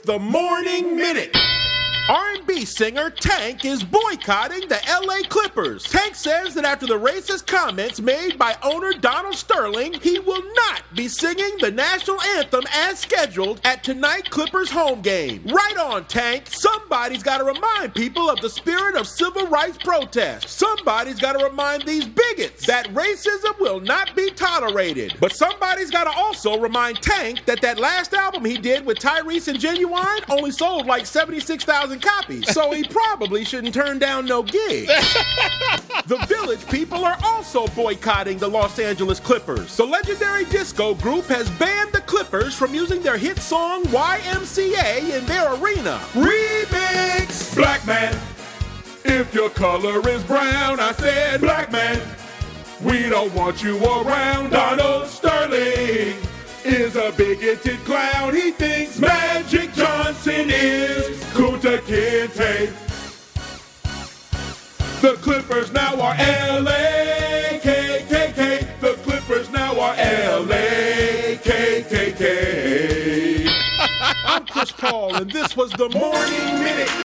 the Morning Minute. R&B singer Tank is boycotting the LA Clippers. Tank says that after the racist comments made by owner Donald Sterling, he will not be singing the national anthem as scheduled at tonight's Clippers home game. Right on, Tank. Somebody's got to remind people of the spirit of civil rights protest. Somebody's got to remind these bigots that racism will not be tolerated. But somebody's got to also remind Tank that last album he did with Tyrese and Genuine only sold like 76,000 copies, so he probably shouldn't turn down no gigs. The Village People are also boycotting the Los Angeles Clippers. The legendary disco group has banned the Clippers from using their hit song YMCA in their arena. Remix! Black man, if your color is brown, I said black man, we don't want you around. Donald Sterling is a bigoted clown. He thinks Magic Johnson is Kunta Kinte. The Clippers now are LA KKK. The Clippers now are LA KKK. I'm Chris Paul, and this was the Morning Minute.